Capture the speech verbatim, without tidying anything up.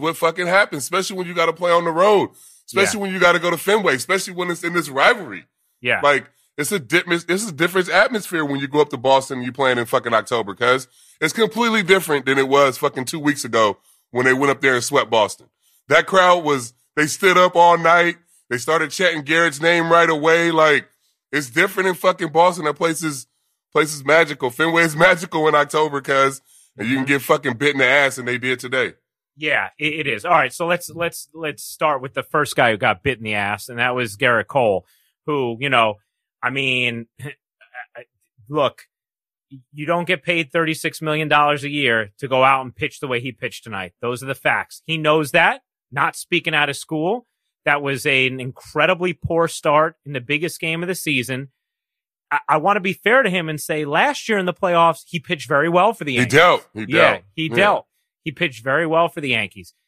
what fucking happens, especially when you got to play on the road, especially yeah. when you got to go to Fenway, especially when it's in this rivalry. Yeah. Like, it's a di- this is a different atmosphere when you go up to Boston and you playing in fucking October, cuz it's completely different than it was fucking two weeks ago when they went up there and swept Boston. That crowd was, they stood up all night. They started chanting Garrett's name right away. Like, it's different in fucking Boston. That place is, place is magical. Fenway is magical in October, cuz, and you can get fucking bit in the ass, and they did today. Yeah, it, it is. All right, so let's let's let's start with the first guy who got bit in the ass, and that was Gerrit Cole, who, you know, I mean, look, you don't get paid thirty-six million dollars a year to go out and pitch the way he pitched tonight. Those are the facts. He knows that, not speaking out of school. That was a, an incredibly poor start in the biggest game of the season. I, I want to be fair to him and say last year in the playoffs, he pitched very well for the Yankees. He dealt. He dealt. Yeah, he yeah. dealt. He pitched very well for the Yankees.